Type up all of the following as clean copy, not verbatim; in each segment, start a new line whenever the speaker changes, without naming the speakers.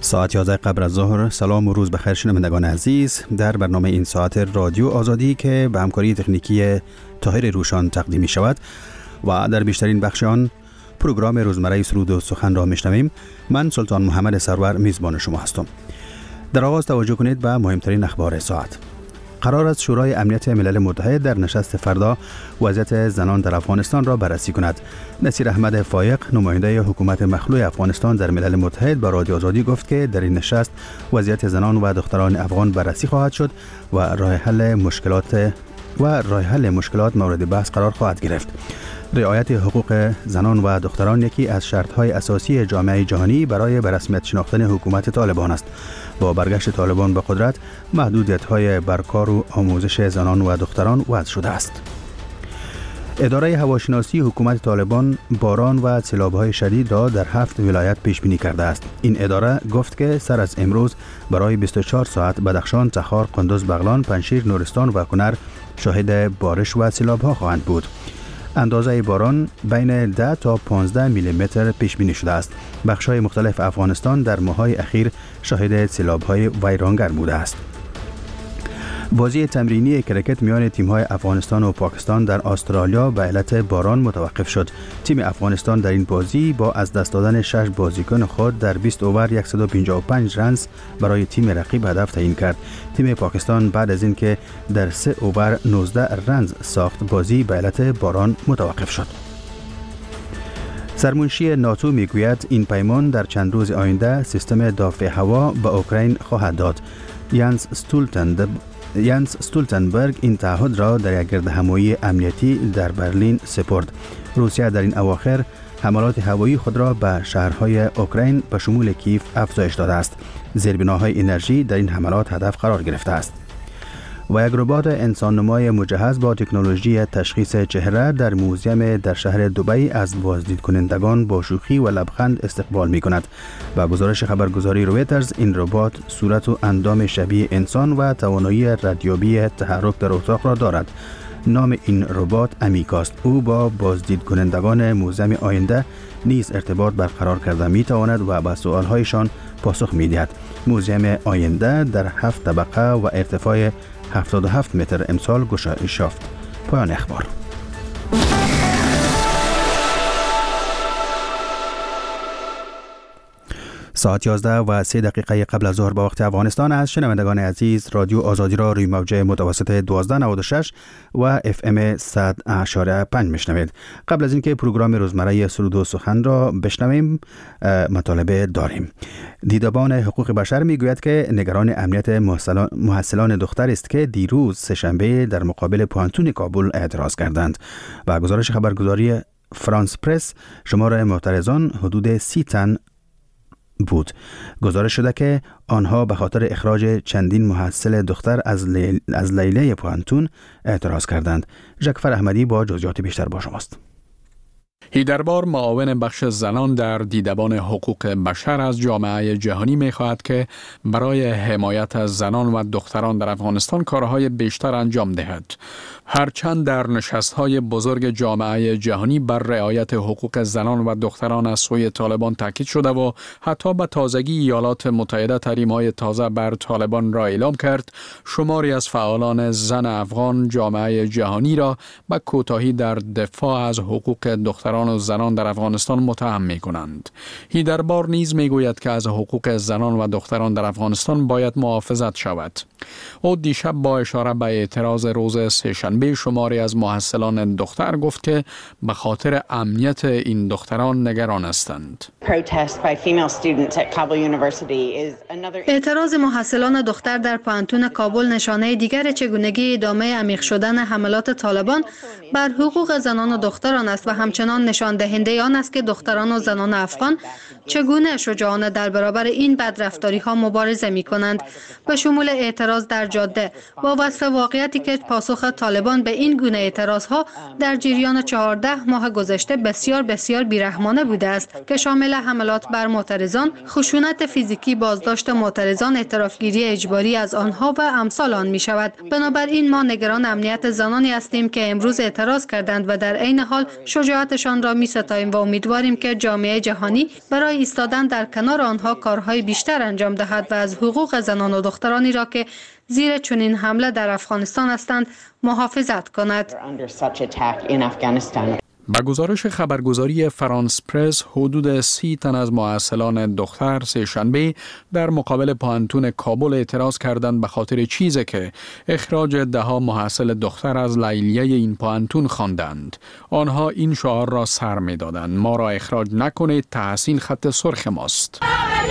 ساعت 11 قبل از ظهر. سلام و روز بخیر شنوندگان عزیز. در برنامه این ساعت رادیو آزادی که به همکاری تکنیکی طاهر روشان تقدیم می شود و در بیشترین بخش آن پروگرام روزمره سرود و سخن را میشنویم. من سلطان محمد سرور میزبان شما هستم. در آغاز توجه کنید به مهمترین اخبار ساعت. قرار است شورای امنیت ملل متحد در نشست فردا وضعیت زنان در افغانستان را بررسی کند. نصیر احمد فایق، نماینده حکومت مخلوع افغانستان در ملل متحد، به رادیو آزادی گفت که در این نشست وضعیت زنان و دختران افغان بررسی خواهد شد و راه حل مشکلات مورد بحث قرار خواهد گرفت. رعایت حقوق زنان و دختران یکی از شرط‌های اساسی جامعه جهانی برای به رسمیت شناختن حکومت طالبان است. با برگشت طالبان به قدرت، محدودیت‌های بر کار و آموزش زنان و دختران وضع شده است. اداره هواشناسی حکومت طالبان باران و سیلاب‌های شدید را در 7 ولایت پیش بینی کرده است. این اداره گفت که سر از امروز برای 24 ساعت بدخشان، تخار، قندوز، بغلان، پنجشیر، نورستان و کنر شاهد بارش و سیلاب‌ها خواهند بود. اندازه باران بین 10 تا 15 میلیمتر پیش بینی شده است. بخش‌های مختلف افغانستان در ماه‌های اخیر شاهد سیلاب‌های ویرانگر بوده است. بازی تمرینی کرکت میان تیم‌های افغانستان و پاکستان در استرالیا به علت باران متوقف شد. تیم افغانستان در این بازی با از دست دادن 6 بازیکن خود در 20 اوور 155 رنز برای تیم رقیب هدف تعیین کرد. تیم پاکستان بعد از اینکه در 3 اوور 19 رنز ساخت، بازی به علت باران متوقف شد. سرمنشی ناتو میگوید این پیمان در چند روز آینده سیستم دفاع هوا به اوکراین خواهد داد. یانس استولتنبرگ این تعهد را در یک گردهمایی امنیتی در برلین سپرد. روسیه در این اواخر حملات هوایی خود را به شهرهای اوکراین به شمول کیف افزایش داده است. زیربناهای انرژی در این حملات هدف قرار گرفته است. و یک ربات انسان نمای مجهز با تکنولوژی تشخیص چهره در موزیم در شهر دبی از بازدید کنندگان با شوخی و لبخند استقبال می کند. با گزارش خبرگزاری رویترز، این ربات صورت و اندام شبیه انسان و توانایی ردیابی تحرک در اتاق را دارد. نام این ربات امیکاست. او با بازدید کنندگان موزیم آینده نیز ارتباط برقرار کرده می تواند و به سوالهایشان پاسخ می دهد. موزیم آینده در 7 طبقه و ارتفاع 77 متر امسال گشایش یافت. پایان اخبار. ساعت 11 و 3 دقیقه قبل از ظهر به وقت افغانستان است. شنوندگان عزیز، رادیو آزادی را روی موج متوسط 1296 و FM 100.5 میشنوید. قبل از اینکه پروگرام روزمره سرود و سخن را بشنویم، مطالبه داریم. دیدبان حقوق بشر میگوید که نگران امنیت محصلان دختر است که دیروز سه‌شنبه در مقابل پوانتون کابل اعتراض کردند. و گزارش خبرگزاری فرانس پرس، شمار معترضان حدود 30 تن بود. گزارش شده که آنها به خاطر اخراج چندین محصل دختر از لیله پوانتون اعتراض کردند. ژکفر احمدی با جزئیات بیشتر با شماست.
هیدربار، معاون بخش زنان در دیدبان حقوق بشر از جامعه جهانی می‌خواهد که برای حمایت از زنان و دختران در افغانستان کارهای بیشتر انجام دهد. هرچند در نشست‌های بزرگ جامعه جهانی بر رعایت حقوق زنان و دختران از سوی طالبان تاکید شده و حتی به تازگی ایالات متحده تحریم‌های تازه بر طالبان را اعلام کرد، شماری از فعالان زن افغان جامعه جهانی را به کوتاهی در دفاع از حقوق دختران و زنان در افغانستان متهم می‌کنند. هیدربار نیز می‌گوید که از حقوق زنان و دختران در افغانستان باید محافظت شود. او دیشب با اشاره به اعتراض روز سه‌شنبه شماری از محصلان دختر گفت که به خاطر امنیت این دختران نگران هستند.
اعتراض محصلان دختر در پوانتون کابل نشانه دیگر چگونگی ادامه عمیق شدن حملات طالبان بر حقوق زنان و دختران است و همچنان نشان دهنده آن است که دختران و زنان افغان چگونه شجاعانه در برابر این بدرفتاری ها مبارزه می کنند. به شمول اعتراض در جاده با وصف واقعیتی که پاسخ طالبان طالبان به این گونه اعتراضها در جریان 14 ماه گذشته بسیار بیرحمانه بوده است که شامل حملات بر معترضان، خشونت فیزیکی، بازداشت معترضان، اعترافگیری اجباری از آنها و امثال آن می شود. بنابراین ما نگران امنیت زنانی هستیم که امروز اعتراض کردند و در عین حال شجاعتشان را می ستاییم و امیدواریم که جامعه جهانی برای ایستادن در کنار آنها کارهای بیشتر انجام دهد و از حقوق زنان و دخترانی را که زیر چنین حمله در افغانستان هستند محافظت کند.
با گزارش خبرگزاری فرانس پرس، حدود 30 تن از معسلان دختر سه‌شنبه در مقابل پانتون کابل اعتراض کردند به خاطر چیزی که اخراج ده‌ها معسل دختر از لیلیه این پانتون خواندند. آنها این شعار را سر می‌دادند: ما را اخراج نکنید، تحصیل خط سرخ ماست.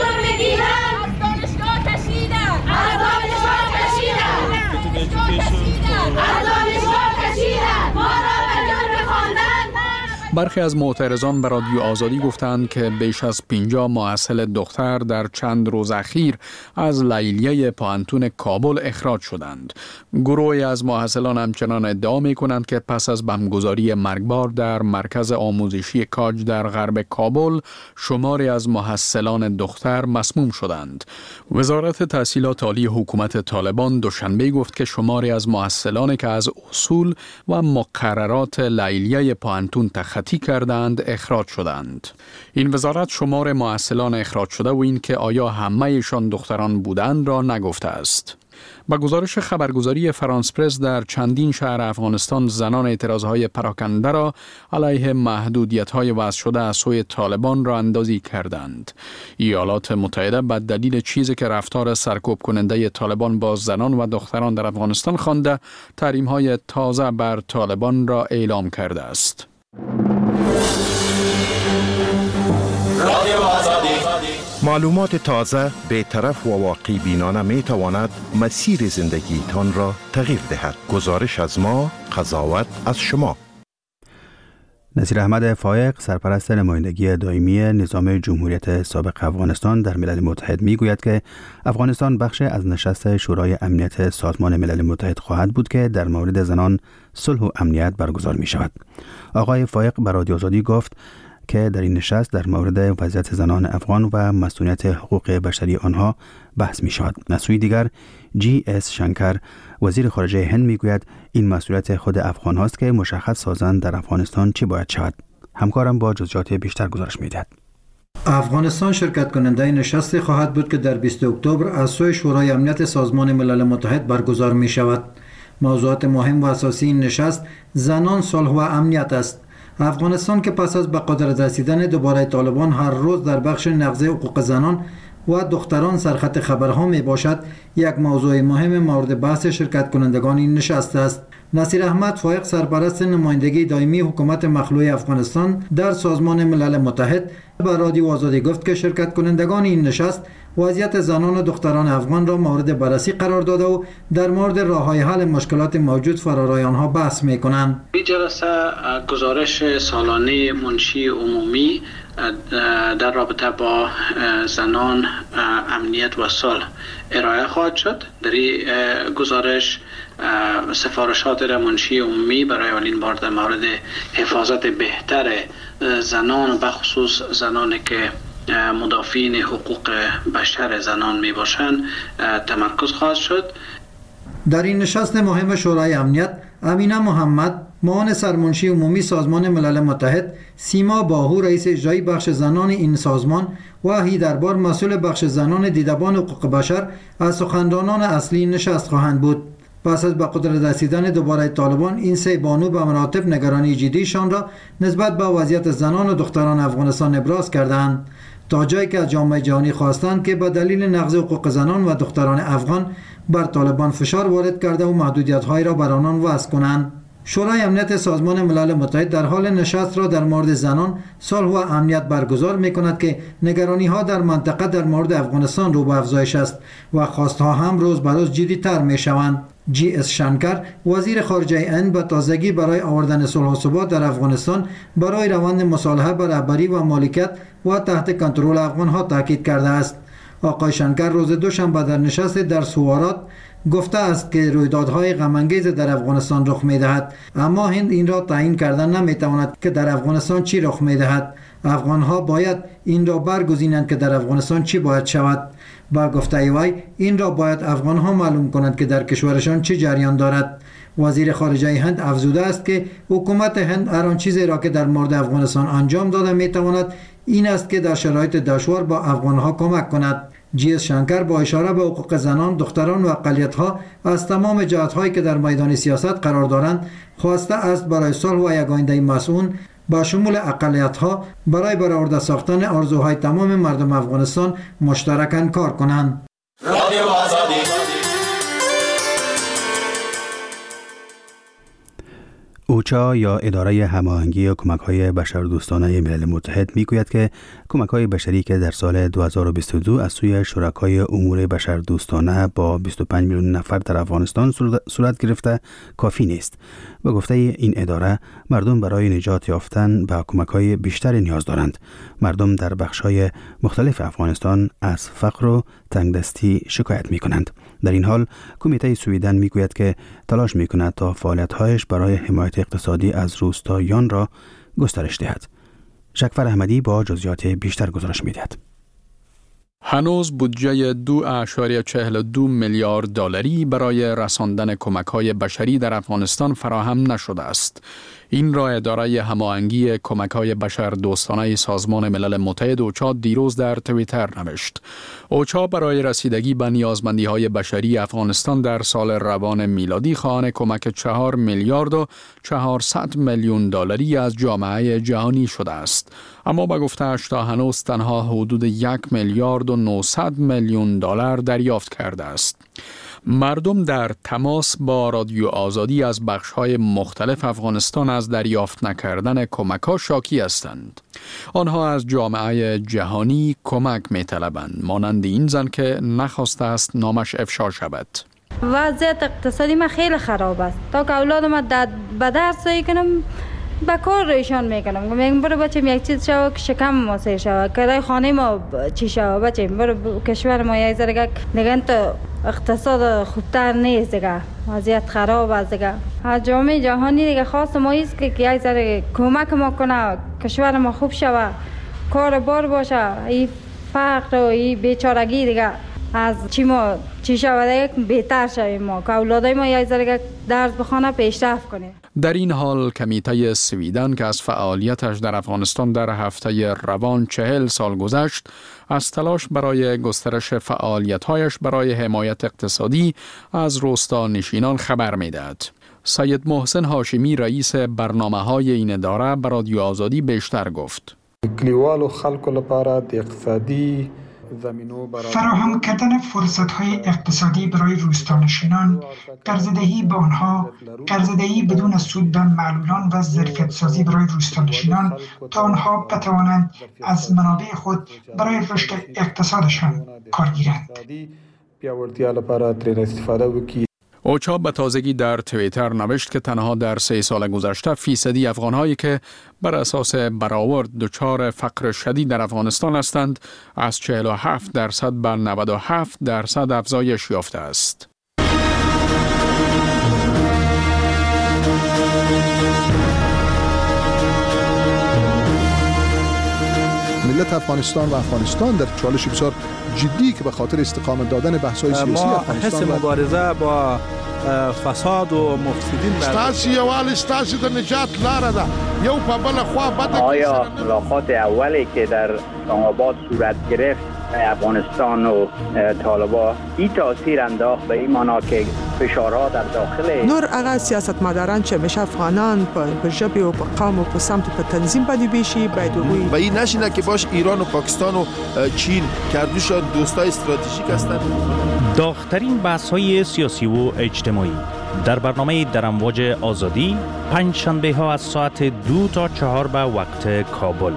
برخی از معترضان به رادیو آزادی گفتند که بیش از 50 معسل دختر در چند روز اخیر از لیلیه پانتون کابل اخراج شدند. گروهی از معسلان همچنان ادعا می کنند که پس از بمبگذاری مرگبار در مرکز آموزشی کاج در غرب کابل، شماری از محصلان دختر مسموم شدند. وزارت تحصیلات عالی حکومت طالبان دوشنبه گفت که شماری از محصلانی که از اصول و مقررات لیلیه پانتون تخطی کردند اخراج شدند. این وزارت شمار معسلان اخراج شده و این که آیا همه‌شان دختران بودند را نگفته است. با گزارش خبرگزاری فرانس پرس، در چندین شهر افغانستان زنان اعتراضهای پراکنده را علیه محدودیت‌های وضع شده از سوی طالبان را اندازی کردند. ایالات متحده به دلیل چیزی که رفتار سرکوب کننده طالبان با زنان و دختران در افغانستان خوانده، تحریم‌های تازه بر طالبان را اعلام کرده است.
معلومات تازه، بی‌طرف و واقعی بینانه می تواند مسیر زندگی تان را تغییر دهد. گزارش از ما، قضاوت از شما.
نصیر احمد فایق، سرپرست نمایندگی دائمی نظام جمهوریت سابق افغانستان در ملل متحد، می گوید که افغانستان بخش از نشست شورای امنیت سازمان ملل متحد خواهد بود که در مورد زنان، صلح و امنیت برگزار می شود. آقای فایق به رادیو آزادی گفت که در این نشست در مورد وضعیت زنان افغان و مسئولیت حقوق بشری آنها بحث می شود. از سوی دیگر GS شنکر، وزیر خارجه هند، می گوید این مسئولیت خود افغان هاست که مشخص سازند در افغانستان چی باید شود. همکارم با جزئیات بیشتر گزارش می دهد.
افغانستان شرکت کننده نشست خواهد بود که در 20 اکتبر از سوی شورای امنیت سازمان ملل متحد برگزار می شود. موضوعات مهم و اساسی این نشست زنان، صلح و امنیت است. افغانستان که پس از به قدرت رسیدن دوباره طالبان هر روز در بخش نقض حقوق زنان و دختران سرخط خبرها می باشد، یک موضوع مهم مورد بحث شرکت کنندگان این نشست است. نصیر احمد فایق، سرپرست نمایندگی دائمی حکومت مخلوع افغانستان در سازمان ملل متحد، به رادیو آزادی گفت که شرکت کنندگان این نشست وضعیت زنان و دختران افغان را مورد بررسی قرار داده و در مورد راه‌های حل مشکلات موجود فرارای آنها بحث می‌کنند.
این جلسه گزارش سالانه منشی عمومی در رابطه با زنان، امنیت و صلح ارائه خواهد شد. در این گزارش سفارشات منشی عمومی برای اولین بار در مورد حفاظت بهتر زنان و بخصوص زنانی که مدافعین حقوق بشر زنان می باشند تمرکز خواهد شد.
در این نشست مهم شورای امنیت، امینه محمد، معاون سرمنشی عمومی سازمان ملل متحد، سیما باهو، رئیس اجرایی بخش زنان این سازمان و هیدربار، مسئول بخش زنان دیدبان حقوق بشر، از سخنرانان اصلی نشست خواهند بود. پس از به قدرت رسیدن دوباره طالبان، این سه بانو به مراتب نگرانی جدیشان را نسبت به وضعیت زنان و دختران افغانستان ابراز کردند، تا جایی که از جامعه جهانی خواستند که به دلیل نقض حقوق زنان و دختران افغان بر طالبان فشار وارد کرده و محدودیت‌هایی را بر آنان وضع کنند. شورای امنیت سازمان ملل متحد در حال نشست را در مورد زنان، صلح و امنیت برگزار می‌کند که نگرانی‌ها در منطقه در مورد افغانستان رو به افزایش است و خواست‌ها هم روز به روز جدی‌تر می‌شوند. GS شنکر، وزیر خارجه هند، به تازگی برای آوردن صلح و ثبات در افغانستان برای روند مصالحه بر رهبری و مالکیت و تحت کنترل افغان‌ها تاکید کرده است. آقای شنکر روز دوشنبه در نشست در سوارات گفته است که رویدادهای غم‌انگیز در افغانستان رخ می‌دهد، اما هند این را تعیین کردن نمی‌تواند که در افغانستان چی رخ می‌دهد. افغان‌ها باید این را برگزینند که در افغانستان چی باید شود. با گفته وی این را باید افغان‌ها معلوم کنند که در کشورشان چه جریان دارد. وزیر خارجه هند افزوده است که حکومت هند هر آن چیزی را که در مورد افغانستان انجام داده می‌تواند این است که در شرایط دشوار با افغان‌ها کمک کند. جی اس شنکر با اشاره به حقوق زنان، دختران و اقلیت‌ها از تمام جهت‌هایی که در میدان سیاست قرار دارند خواسته است برای صلح و یک آینده مسئول با شمول اقلیت‌ها برای برآورده ساختن آرزوهای تمام مردم افغانستان مشترکاً کار کنند.
اوچا یا اداره هماهنگی کمک‌های بشردوستانه ملل متحد میگوید که کمک‌های بشری که در سال 2022 از سوی شرکای امور بشردوستانه با 25 میلیون نفر در افغانستان صورت گرفته کافی نیست. به گفته این اداره مردم برای نجات یافتن به کمک‌های بیشتری نیاز دارند. مردم در بخش‌های مختلف افغانستان از فقر و تنگدستی شکایت می‌کنند. در این حال کمیته سویدن میگوید که تلاش می‌کند تا فعالیت‌هایش برای حمایت اقتصادی از روستاییان را گسترش دهد. شکفر احمدی با جزئیات بیشتر گزارش می‌دهد.
هنوز بودجه 2.42 میلیارد دلاری برای رساندن کمک‌های بشری در افغانستان فراهم نشده است. این را اداره هماهنگی کمک‌های بشردوستانه سازمان ملل متحد اوچا دیروز در توییتر نوشت. اوچا برای رسیدگی به نیازمندی‌های بشری افغانستان در سال روان میلادی خواهان کمک 4 میلیارد و 400 میلیون دلاری از جامعه جهانی شده است. اما به گفته‌اش تا هنوز تنها حدود 1 میلیارد و 900 میلیون دلار دریافت کرده است. مردم در تماس با رادیو آزادی از بخش‌های مختلف افغانستان از دریافت نکردن کمک‌ها شاکی هستند. آنها از جامعه جهانی کمک می‌طلبند، مانند این زن که نخواسته است نامش افشا شود.
وضعیت اقتصادی ما خیلی خراب است. تا که اولادم به درس کنم به کار ایشان میکنم. میگم برو بچم یک چیز شو که شکم ما سیر شو، کرای خانه ما چی شو، بچم برو کشور ما یک ذره دیگه تو اقتصاد خوبتر نیست دیگه، وضعیت خراب است دیگه. از جامعه جهانی دیگه خواست ما است که یک ذره کمک ما کنه، کشور ما خوب شوه، کار بار باشه، این فقر و این بیچارگی دیگه از چی شود بهتر شویم، ما که اولادای ما یک ذره درس بخونه پیشرفت کنه.
در این حال کمیته سویدن که از فعالیتش در افغانستان در هفته روان 40 سال گذشت، از تلاش برای گسترش فعالیت‌هایش برای حمایت اقتصادی از روستا نشینان خبر می‌دهد. سید محسن هاشمی رئیس برنامه‌های این اداره به رادیو آزادی بیشتر گفت.
کلیوال و خلق لپاره د اقتصادی
فراهم کردن فرصت‌های اقتصادی برای روستانشینان، قرضه‌دهی به آنها، قرضه‌دهی بدون سود به معلولان و ظرفیت‌سازی برای روستانشینان تا آنها بتوانند از منابع خود برای رشد اقتصادشان کار گیرند.
اوچا به تازگی در توییتر نوشت که تنها در 3 سال گذشته فیصدی افغان‌هایی که بر اساس برآورد دچار فقر شدید در افغانستان هستند از 47% به 97% افزایش یافته است.
ملت افغانستان و افغانستان در چالش بسیار جدی که به خاطر استقامت دادن بحث‌های سیاسی افغانستان
حس مبارزه با فساد و مفسدین
ستاسي یوال ستاسي د نجات لاره ده یو په بل خوا بده.
آیا ملاقات اولی که در اسلام آباد صورت گرفت افغانستان و طالبان این تاثیر انداخت به این معنا که فشارها در داخل
نور اغا سیاستمداران چې مشه افغانان په ژبه او په قوم او په سمت په تنظیم باندې بشي باید
و این نشینه که باش ایران و پاکستان و چین کردوشان دوستای استراتژیک هستند.
داغ‌ترین بحث‌های سیاسی و اجتماعی در برنامه در امواج آزادی 5 شنبه ها از ساعت 2 تا 4 به وقت کابل.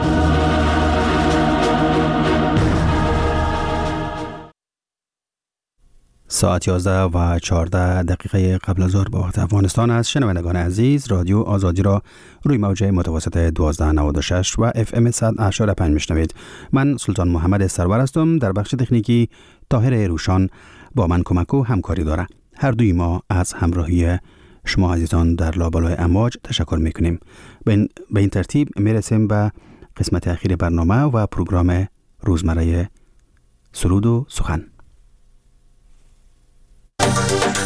ساعت 11 و 14 دقیقه قبل از ظهر به وقت افغانستان است. شنوندگان عزیز، رادیو آزادی را روی موج متوسط 1296 و FM 100.5 میشنوید. من سلطان محمد سرور هستم. در بخش تکنیکی طاهر روشان با من کمک و همکاری داره. هر دوی ما از همراهی شما عزیزان در لابلای امواج تشکر میکنیم. به این ترتیب میرسیم به قسمت اخیر برنامه و پروگرام روزمره سرود و سخن.